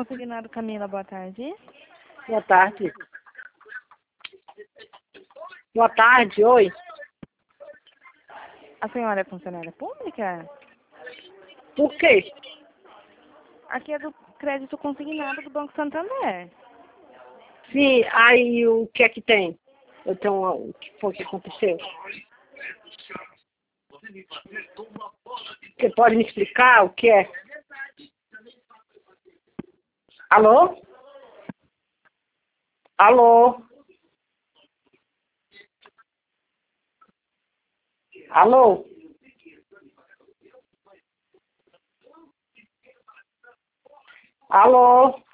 Consignado Camila, boa tarde. Boa tarde. Boa tarde, oi. A senhora é funcionária pública? Por quê? Aqui é do crédito consignado do Banco Santander. Sim, aí o que é que tem? Então, o que foi que aconteceu? Você pode me explicar o que é? Alô? Alô? Alô? Alô?